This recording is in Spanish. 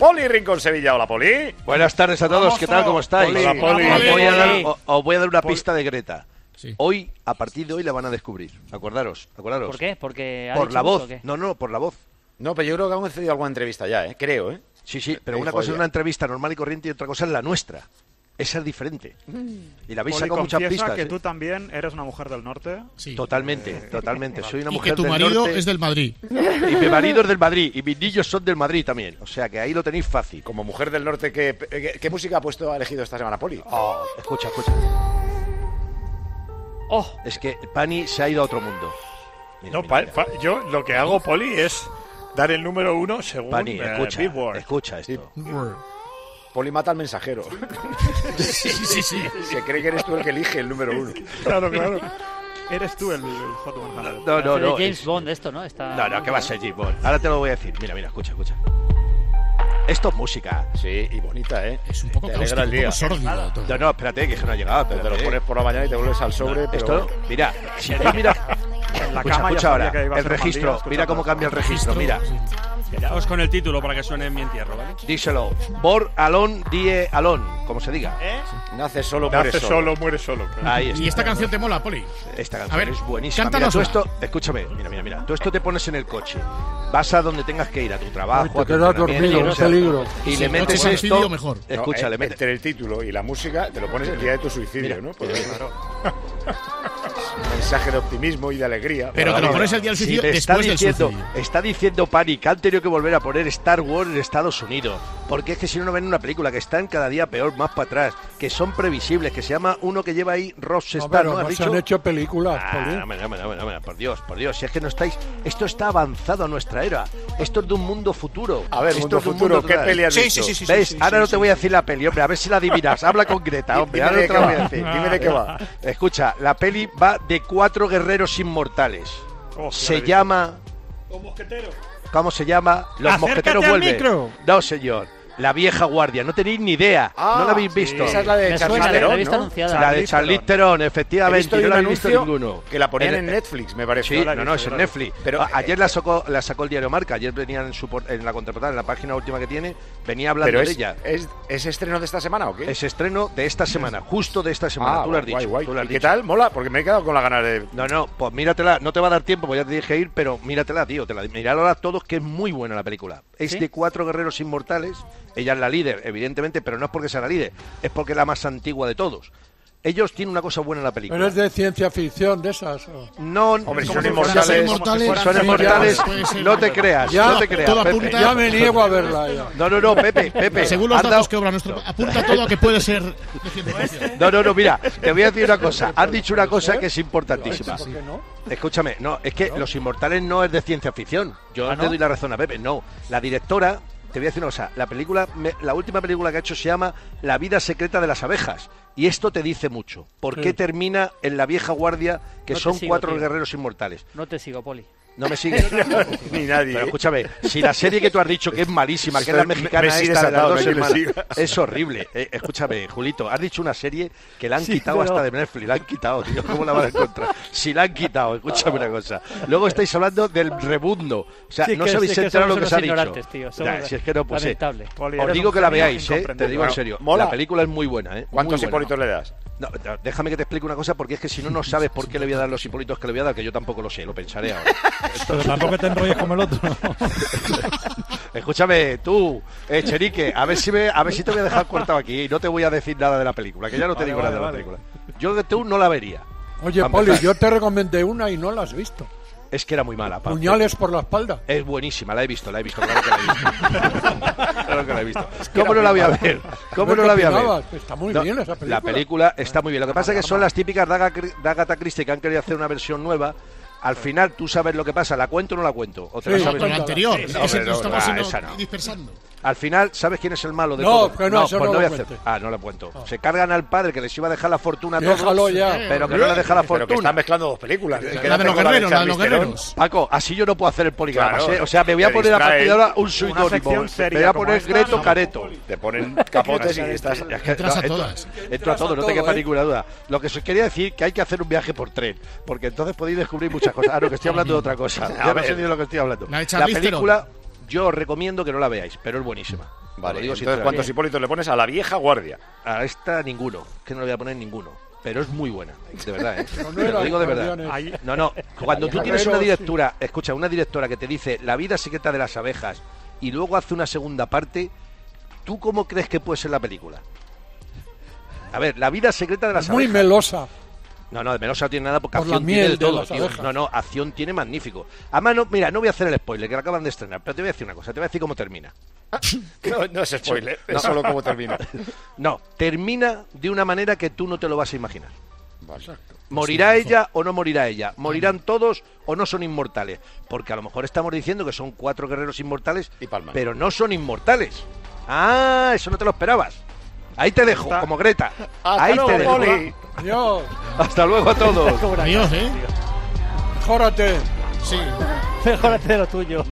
Poli Rincón Sevilla. Hola, Poli. Buenas tardes a todos, ¿qué tal? ¿Cómo estáis? Hola, Poli. Os voy a dar una pista de Greta. Sí. Hoy, a partir de hoy, la van a descubrir. Acordaros. ¿Por qué? Porque por la voz. No, por la voz. No, pero yo creo que han cedido alguna entrevista ya, creo, Sí, pero una cosa es una entrevista normal y corriente y otra cosa es la nuestra. Esa es diferente. Y la habéis sacado muchas pistas. Que tú también eres una mujer del norte. Sí. Totalmente. Soy una mujer del norte. Y que tu marido es del Madrid. Y mi marido es del Madrid. Y mis niños son del Madrid también. O sea que ahí lo tenéis fácil. Como mujer del norte, ¿qué música ha elegido esta semana, Poli? Escucha. Es que Pani se ha ido a otro mundo. Mira. Yo lo que hago, Poli, es dar el número 1 según Pani, escucha esto. Poli mata al mensajero. Sí. Se cree que eres tú el que elige el número 1. Claro. Eres tú el Hot 100. No. James Bond esto, ¿no? No, que va a ser James Bond. Ahora te lo voy a decir. Mira, escucha. Esto es música. Sí, y bonita, Es un poco cáustico, un poco sórdido todo. No, espérate, que no ha llegado. Te lo pones por la mañana y te vuelves al sobre. Pero... Esto, mira, si tú miras... Escucha ahora, el registro. Mira cómo cambia el registro, mira. Quedaos con el título para que suene en mi entierro, ¿vale? Díselo. Bor alone, die alone, como se diga. Nace solo, muere solo. Ahí está. ¿Y esta canción te mola, Poli? Esta canción es buenísima. Mira, tú esto, escúchame, mira. Tú esto te pones en el coche. Vas a donde tengas que ir, a tu trabajo, te quedas dormido, un peligro. Y le metes esto. Mejor. Escucha, le metes entre el título y la música, te lo pones el día de tu suicidio, ¿no? Claro. Un mensaje de optimismo y de alegría. Pero te lo pones el día del suicidio después del suicidio. Está diciendo Pani que han tenido que volver a poner Star Wars en Estados Unidos. Porque es que si no ven una película que están cada día peor, más para atrás, que son previsibles, que se llama uno que lleva ahí Ross Star, ¿no? Se han hecho películas, por Dios, si es que no estáis... Esto está avanzado a nuestra era. Esto es de un mundo futuro. A ver, mundo futuro, ¿qué peli has visto? Sí. ¿Ves? Ahora no te voy a decir la peli, hombre, a ver si la adivinas. Habla con Greta, hombre. Ahora no te la voy a decir. Dime de qué va. Escucha, la peli va de 4 guerreros inmortales. Se llama... ¿Los mosqueteros? ¿Cómo se llama? Los mosqueteros vuelven. No, señor. La vieja guardia, no tenéis ni idea. No la habéis visto. Esa es la de Charlize Theron, ¿no? La de Charlize Theron, efectivamente. No la habéis visto ninguno. Que la ponían en Netflix, me parece. Sí, no, es en Netflix. Pero ayer la sacó el diario Marca. Ayer venían en la contraportada, en la página última que tiene, venía hablando de ella. ¿Es estreno de esta semana o qué? Es estreno de esta semana, justo de esta semana. Tú lo has dicho. Guay. ¿Y qué tal? ¿Mola? Porque me he quedado con la ganas de... No, pues míratela. No te va a dar tiempo, pues ya te dije ir, pero míratela, tío. Miradla todos, que es muy buena la película. Es de 4 guerreros inmortales. Ella es la líder, evidentemente, pero no es porque sea la líder, es porque es la más antigua de todos. Ellos tienen una cosa buena en la película. ¿Pero es de ciencia ficción, de esas? No, hombre, son inmortales. Son inmortales, no te creas, Pepe. Ya me niego a verla. Ya. No, Pepe. Según los datos que obra nuestro... Apunta todo a que puede ser de ciencia ficción. No, mira, te voy a decir una cosa. Has dicho una cosa que es importantísima. ¿Por qué no? Escúchame, es que Los Inmortales no es de ciencia ficción. Yo le doy la razón a Pepe, no. La directora... Te voy a decir una cosa, la última película que ha hecho se llama La vida secreta de las abejas, y esto te dice mucho. ¿Por qué termina en la vieja guardia, que son 4 guerreros inmortales? No te sigo, Poli. No me sigues. Ni nadie. Pero escúchame, si la serie que tú has dicho que es malísima, que es la mexicana esta de las 2 hermanas, es horrible. Escúchame, Julito, has dicho una serie que la han quitado hasta de Netflix, la han quitado, tío, ¿cómo la van a encontrar? Si la han quitado, escúchame una cosa. Luego estáis hablando del rebundo, o sea, no sabéis enterar lo que se ha dicho. Tío, si es que no, pues os digo que la veáis, te digo en serio. La película es muy buena, ¿Cuántos Hipólitos le das? No, déjame que te explique una cosa, porque es que si no sabes por qué le voy a dar los Hipólitos que le voy a dar, que yo tampoco lo sé, lo pensaré ahora. Pero tampoco te enrolles como el otro. Escúchame, tú, Cherique, a ver si te voy a dejar cortado aquí y no te voy a decir nada de la película, que ya no te digo nada de la película. Yo de tú no la vería. Oye, Poli, yo te recomendé una y no la has visto. Es que era muy mala. Puñales por la espalda. Es buenísima, la he visto, claro que la he visto. ¿Cómo no la voy a ver? ¿Cómo no la voy a ver? Está muy bien esa película. La película está muy bien. Lo que pasa es que son las típicas de Agatha Christie que han querido hacer una versión nueva. Al final tú sabes lo que pasa, ¿la cuento o no la cuento? ¿O te la sabes? La anterior, estamos dispersando. Al final, ¿sabes quién es el malo de todo? Pues no voy a hacer. No la cuento. Se cargan al padre que les iba a dejar la fortuna a todos, pero que no le deja la fortuna. Pero que están mezclando dos películas. La de los guerreros, Paco, así yo no puedo hacer el poligrama, O sea, me voy a poner a partir de ahora un pseudónimo. Me voy a poner Greto Careto. Te ponen capotes y estás... Entras a todas. Entro a todo, no te quepa ninguna duda. Lo que os quería decir que hay que hacer un viaje por tren, porque entonces podéis descubrir muchas cosas. No, que estoy hablando de otra cosa. Ya no sé ni de lo que estoy hablando. La película... Yo os recomiendo que no la veáis, pero es buenísima. Vale, Lo digo entonces ¿cuántos Hipólitos le pones a la vieja guardia? A esta ninguno, que no le voy a poner ninguno. Pero es muy buena, de verdad, ¿eh? Pero no Te lo era digo de verdad. Guardianes. Ahí, No, cuando tú tienes una Guerreros, directora, escucha, una directora que te dice La vida secreta de las abejas y luego hace una segunda parte, ¿tú cómo crees que puede ser la película? A ver, La vida secreta de las Muy abejas. melosa. No, de menos no tiene nada porque Por la acción tiene miel de de todo, las tío. abejas. No, acción tiene magnífico. Además, no, mira, no voy a hacer el spoiler, que lo acaban de estrenar, pero te voy a decir una cosa, te voy a decir cómo termina. No es spoiler, es solo cómo termina. No, termina de una manera que tú no te lo vas a imaginar. Exacto. ¿Morirá ella o no morirá ella? ¿Morirán todos o no son inmortales? Porque a lo mejor estamos diciendo que son 4 guerreros inmortales, Y palman. pero no son inmortales. Ah, eso no te lo esperabas. Ahí te dejo, como Greta. Ahí te dejo. Poli. Adiós. Hasta luego a todos. Adiós, Mejórate. Sí. Mejórate de lo tuyo.